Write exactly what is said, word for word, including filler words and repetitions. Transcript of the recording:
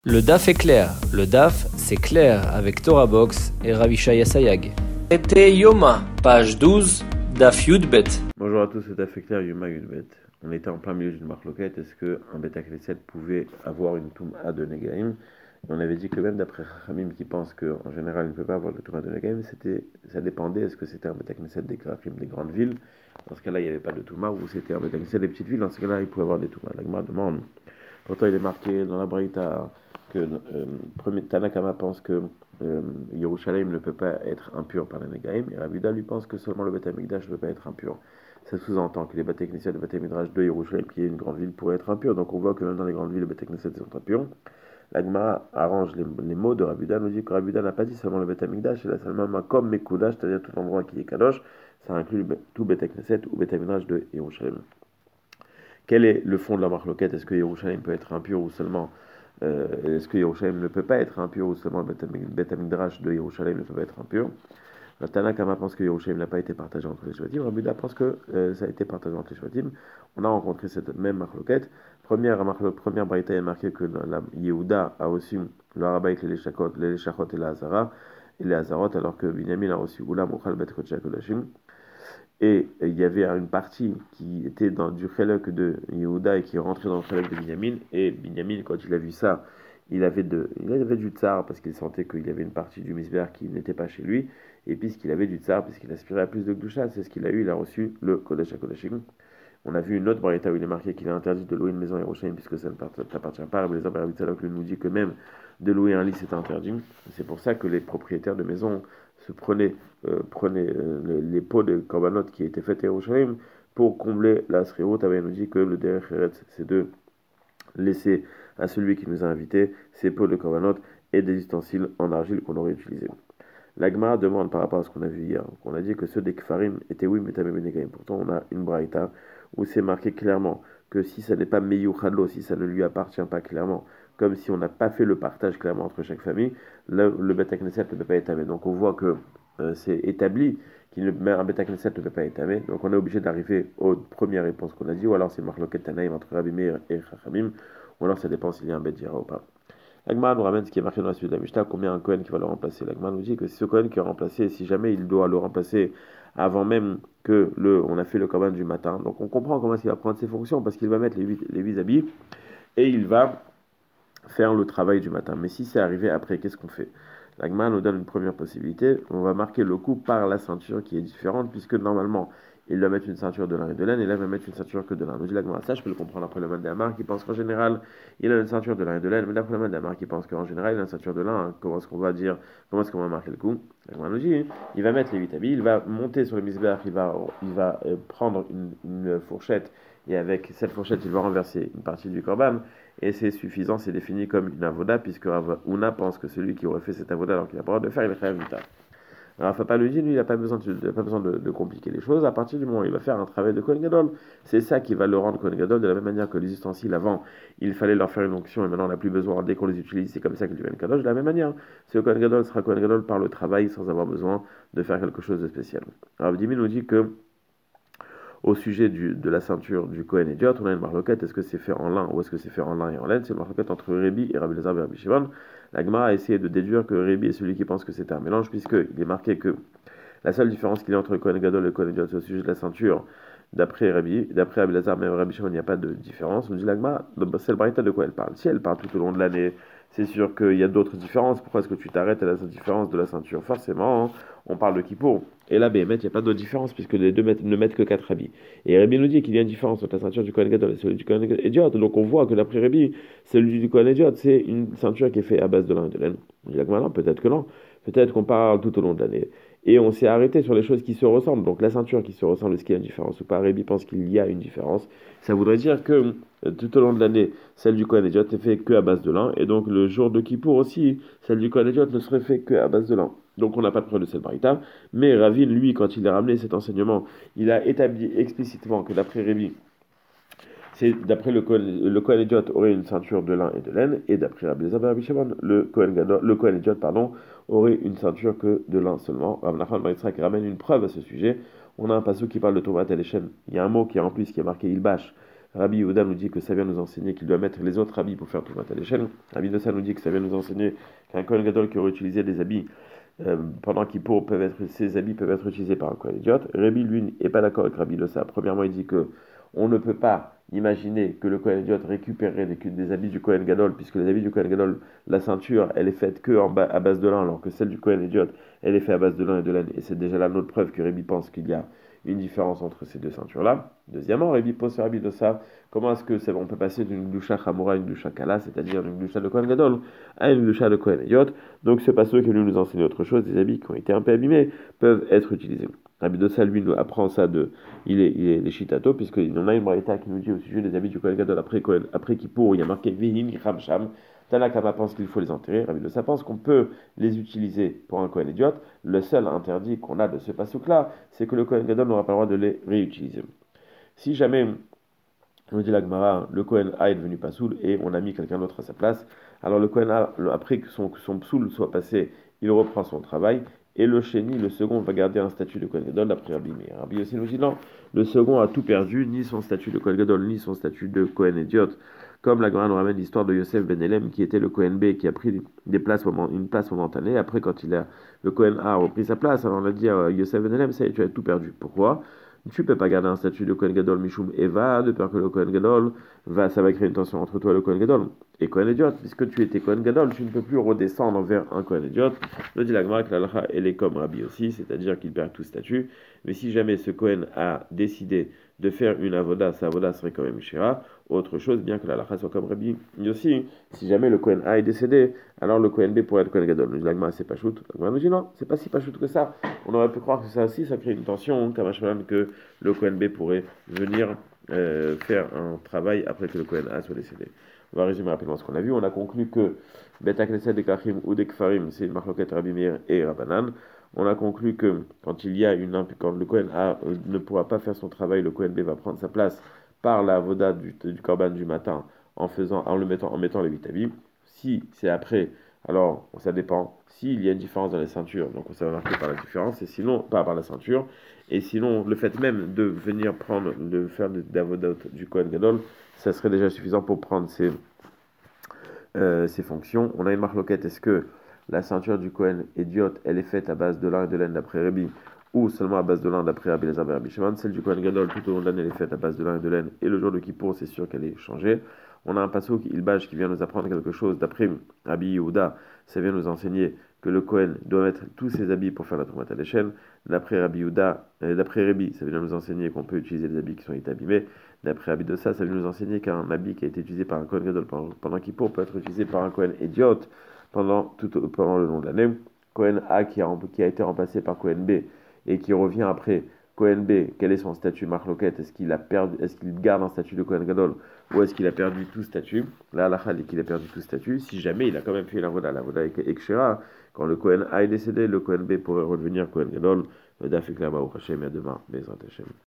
Le D A F est clair. Le D A F, c'est clair avec Torah Box et Ravishaya Sayag. Été Yoma, page douze, D A F Yudbet. Bonjour à tous, c'est D A F est clair, Yoma Yudbet. On était en plein milieu d'une marloquette. Est-ce qu'un Beth Knesset pouvait avoir une Touma de Negaim? On avait dit que même d'après Chachamim qui pense qu'en général il ne peut pas avoir de Touma de Negaim, c'était, ça dépendait, est-ce que c'était un Beth Knesset des Grafim des grandes villes? Dans ce cas-là, il n'y avait pas de Touma, ou c'était un Beth Knesset des petites villes, dans ce cas-là, il pouvait avoir des Toumas. La Gemara demande. Pourtant, il est marqué dans la Braïta que euh, premier, Tanakama pense que euh, Yerushalayim ne peut pas être impur par les Negaim, et Rabbi Yuda lui pense que seulement le Beth Amikdash ne peut pas être impur. Ça sous-entend que les Beth Knesset, le Beth Midrash de Yerushalayim, qui est une grande ville, pourraient être impurs. Donc on voit que même dans les grandes villes, les Beth Knesset sont impurs. La Gemara arrange les, les mots de Rabbi Yuda, nous dit que Rabbi Yuda n'a pas dit seulement le Beth Amikdash, il a seulement Makom Mekudash, c'est-à-dire tout endroit qui est Kadosh, ça inclut tout Beth Knesset ou Beth Midrash de Yerushalayim. Quel est le fond de la marloquette? Est-ce que Yerushalayim peut être impur ou seulement euh, est-ce que Yerushalayim ne peut pas être impur ou seulement le Beth Amikdash de Yerushalayim ne peut pas être impur? Le Tanakama pense que Yerushalayim n'a pas été partagé entre les Shvatim. Rabbi Yuda pense que euh, ça a été partagé entre les Shvatim. On a rencontré cette même marloquette. Première, première braïta est marquée que la Yehuda a reçu le Harabait, les Leshachot, les Leshachot et la Hazara, et les Hazarot, alors que Binyamin a reçu Ulam, Uchal, Bet Kodesh Kodashim. Et il y avait une partie qui était dans du chelek de Yehuda et qui rentrait dans le chelek de Binyamin. Et Binyamin, quand il a vu ça, il avait, de, il avait du tsar parce qu'il sentait qu'il y avait une partie du misber qui n'était pas chez lui. Et puisqu'il avait du tsar, puisqu'il aspirait à plus de gdusha, c'est ce qu'il a eu, il a reçu le Kodesh HaKodashim. On a vu une autre braïta où il est marqué qu'il est interdit de louer une maison à Yerushalayim puisque ça ne t'appartient pas. Les Rabbi Tzadok nous dit que même de louer un lit c'est interdit. C'est pour ça que les propriétaires de maisons se prenaient, euh, prenaient euh, les, les pots de korbanot qui étaient faits à Yerushalayim pour combler la sriot. Avait nous dit que le derech eretz, c'est de laisser à celui qui nous a invités ces pots de korbanot et des ustensiles en argile qu'on aurait utilisés. L'Agma demande par rapport à ce qu'on a vu hier, qu'on a dit que ceux des Kfarim étaient oui, mais Negaim. Pourtant, on a une braïta où c'est marqué clairement que si ça n'est pas Meyuchadlo, si ça ne lui appartient pas clairement, comme si on n'a pas fait le partage clairement entre chaque famille, le, le Beth Knesset ne peut pas être tamé. Donc on voit que euh, c'est établi qu'un Beth Knesset ne peut pas être tamé. Donc on est obligé d'arriver aux premières réponses qu'on a dit, ou alors c'est Marloket Tanaïm entre Rabbi Meir et Chachamim, ou alors ça dépend s'il y a un Beth Dira ou pas. L'Agma nous ramène ce qui est marqué dans la suite de la Mishnah, combien un Kohen qui va le remplacer. L'Agma nous dit que si ce Kohen qui est remplacé, si jamais il doit le remplacer avant même que le, on a fait le Korban du matin, donc on comprend comment il va prendre ses fonctions, parce qu'il va mettre les huit, les huit habits, et il va faire le travail du matin. Mais si c'est arrivé après, qu'est-ce qu'on fait? L'Agma nous donne une première possibilité, on va marquer le coup par la ceinture qui est différente, puisque normalement, il doit mettre une ceinture de lin et de laine, et là, il va mettre une ceinture que de lin. Nous dit l'Agma, ça, je peux le comprendre après le man d'Amar, qui pense qu'en général, il a une ceinture de lin et de laine, mais d'après le man d'Amar, qui pense qu'en général, il a une ceinture de lin, hein, comment est-ce qu'on va dire, comment est-ce qu'on va marquer le coup? L'Agma nous dit, il va mettre les huit habits, il va monter sur le misbeh, il va, il va euh, prendre une, une fourchette, et avec cette fourchette, il va renverser une partie du korban, et c'est suffisant, c'est défini comme une avoda, puisque Una pense que celui qui aurait fait cette avoda alors qu'il n'a pas le droit de faire, il est chayav mita. Alors, Papa le dit, lui, il n'a pas besoin, de, il a pas besoin de, de compliquer les choses. À partir du moment où il va faire un travail de Kohen Gadol, c'est ça qui va le rendre Kohen Gadol, de la même manière que les ustensiles avant, il fallait leur faire une onction et maintenant on n'a plus besoin, dès qu'on les utilise, c'est comme ça qu'ils deviennent Kadosh. De la même manière, ce Kohen Gadol sera Kohen Gadol par le travail sans avoir besoin de faire quelque chose de spécial. Alors, Abdimi nous dit que au sujet du, de la ceinture du Kohen Idiot, on a une marloquette, est-ce que c'est fait en lin ou est-ce que c'est fait en lin et en laine? C'est une marloquette entre Rébi et Rabbi Elazar et Rabbi Shimon. La Gemara a essayé de déduire que Rébi est celui qui pense que c'est un mélange, puisqu'il est marqué que la seule différence qu'il y a entre le Kohen Gadol et le Kohen Idiot, c'est au sujet de la ceinture. D'après Rabbi, d'après Rabbi Elazar, même Rabbi Shimon, il n'y a pas de différence. On dit la Gemara, c'est le Braïta de quoi elle parle. Si elle parle tout au long de l'année, c'est sûr qu'il y a d'autres différences. Pourquoi est-ce que tu t'arrêtes à la différence de la ceinture? Forcément, hein, on parle de Kippour. Et là, Béhémet, il n'y a pas de différence, puisque les deux ne mettent que quatre habits. Et Rabbi nous dit qu'il y a une différence entre la ceinture du Kohen Gadol et celle du Kohen Idiot. Donc on voit que d'après Rabbi, celui du Kohen Idiot, c'est une ceinture qui est faite à base de lin et de laine. On dit la Gemara, non, peut-être que non. Peut-être qu'on parle tout au long de l'année. Et on s'est arrêté sur les choses qui se ressemblent. Donc la ceinture qui se ressemble, est-ce qu'il y a une différence ou pas? Rabbi pense qu'il y a une différence. Ça voudrait dire que euh, tout au long de l'année, celle du Kohen Idiot est faite que à base de lin. Et donc le jour de Kippour aussi, celle du Kohen Idiot ne serait faite que à base de lin. Donc on n'a pas de preuve de cette braïta. Mais Ravin, lui, quand il a ramené cet enseignement, il a établi explicitement que d'après Rabbi, c'est d'après le Kohen, le Kohen Idiot aurait une ceinture de lin et de laine, et d'après Rabbi Elazar et Rabbi Shimon, le Kohen Gadol, le Kohen Idiot, pardon, aurait une ceinture que de lin seulement. Rav Nachman bar Yitzhak ramène une preuve à ce sujet. On a un passage qui parle de Tomat el Shem. Il y a un mot qui est en plus qui est marqué Ilbash. Rabbi Yehuda nous dit que ça vient nous enseigner qu'il doit mettre les autres habits pour faire tout à l'échelle. Rabbi Dossa nous dit que ça vient nous enseigner qu'un Kohen Gadol qui aurait utilisé des habits euh, pendant Kippour peuvent être, ces habits peuvent être utilisés par un Kohen idiote. Rabbi, lui, n'est pas d'accord avec Rabbi Dossa. Premièrement, il dit que on ne peut pas imaginer que le Kohen idiote récupérerait des, des habits du Kohen Gadol, puisque les habits du Kohen Gadol, la ceinture, elle est faite que en bas, à base de lin, alors que celle du Kohen idiote, elle est faite à base de lin et de laine. Et c'est déjà là notre preuve que Rabbi pense qu'il y a une différence entre ces deux ceintures-là. Deuxièmement, Rabbi pose sur Rabbi Dossa, comment est-ce que c'est, on peut passer d'une gdusha chamora à une gdusha kala, c'est-à-dire d'une gdusha de Kohen Gadol à une gdusha de Kohen Idiot. Donc c'est pas ceux qui viennent nous enseigner autre chose, des habits qui ont été un peu abîmés peuvent être utilisés. Rabbi Dossa, lui, nous apprend ça de, il est, il est les shitato, puisqu'il y en a une braïta qui nous dit au sujet des habits du Kohen Gadol après Kohen, après Kippour, il y a marqué Vehin Ram Sham. Tanakama pense qu'il faut les enterrer. Rabbi Dossa pense qu'on peut les utiliser pour un Kohen idiote. Le seul interdit qu'on a de ce passouk-là, c'est que le Kohen Gadol n'aura pas le droit de les réutiliser. Si jamais, on dit la Gemara, le Kohen A est devenu pasoul et on a mis quelqu'un d'autre à sa place, alors le Kohen A, après que son, son psoul soit passé, il reprend son travail. Et le chéni, le second, va garder un statut de Kohen Gadol d'après Rabbi Meir. Rabbi aussi nous dit non, le second a tout perdu, ni son statut de Kohen Gadol, ni son statut de Kohen idiote. Comme la Gemara nous ramène l'histoire de Yosef Ben Elem, qui était le Kohen B, qui a pris des places, une place momentanée. Après, quand il a, le Kohen A a repris sa place, alors on a dit à Yosef Ben Elem, ça y est, tu as tout perdu. Pourquoi? Tu ne peux pas garder un statut de Kohen Gadol Mishum Eva, de peur que le Kohen Gadol, va, ça va créer une tension entre toi et le Kohen Gadol. Et Kohen Idiot, puisque tu étais Kohen Gadol, tu ne peux plus redescendre vers un Kohen Idiot. Le dit la Gemara que l'Alacha, elle est comme Rabbi aussi, c'est-à-dire qu'il perd tout statut. Mais si jamais ce Kohen a décidé de faire une avoda, sa avoda serait quand même Shira. Autre chose, bien que l'Alacha soit comme Rabbi aussi, si jamais le Kohen A est décédé, alors le Kohen B pourrait être Kohen Gadol. Le dit la Gemara, c'est pas shoot. La Gemara nous dit non, c'est pas si pas shoot que ça. On aurait pu croire que ça aussi, ça crée une tension, comme que le Kohen B pourrait venir euh, faire un travail après que le Kohen A soit décédé. On va résumer rapidement ce qu'on a vu. On a conclu que Bet HaKnesset des Kachim ou des Kfarim, c'est une marloquette Rabbi Meir et Rabbanan. On a conclu que quand il y a une quand le Kohen A euh, ne pourra pas faire son travail, le Kohen B va prendre sa place par la voda du, du Korban du matin en faisant, en le mettant, en mettant les huit habits. Si c'est après, alors ça dépend. S'il y a une différence dans les ceintures, donc ça va marquer par la différence, et sinon pas par la ceinture. Et sinon, le fait même de venir prendre, de faire d'avodot du Kohen Gadol, ça serait déjà suffisant pour prendre ses, euh, ses fonctions. On a une marloquette, est-ce que la ceinture du Kohen Idiot, elle est faite à base de lin et de laine d'après Rabbi, ou seulement à base de lin d'après Rabbi Elazar et Rabbi Shimon? Celle du Kohen Gadol, tout au long de l'année, elle est faite à base de lin et de laine, et le jour de Kippour, c'est sûr qu'elle est changée. On a un passouk, Ilbaj, qui vient nous apprendre quelque chose. D'après Rabbi Yehuda, ça vient nous enseigner que le Kohen doit mettre tous ses habits pour faire la Troumat à l'échelle. D'après Rabbi Yehuda, euh, d'après Rabbi, ça vient nous enseigner qu'on peut utiliser des habits qui sont abîmés. D'après Rabbi Dossa, ça vient nous enseigner qu'un habit qui a été utilisé par un Kohen Gadol pendant, pendant Kippour peut être utilisé par un Kohen Idiot pendant, tout, pendant le long de l'année. Kohen A qui a, qui a été remplacé par Kohen B et qui revient après Kohen B, quel est son statut marloquette? Est-ce qu'il a perdu, est-ce qu'il garde un statut de Kohen Gadol ou est-ce qu'il a perdu tout statut? Là, la est qu'il a perdu tout statut. Si jamais il a quand même fait la voda, la voda ekshera, quand le Kohen A est décédé, le Kohen B pourrait redevenir Kohen Gadol. Dafik Lama ou Hashem, et à demain, Bezrat Hashem.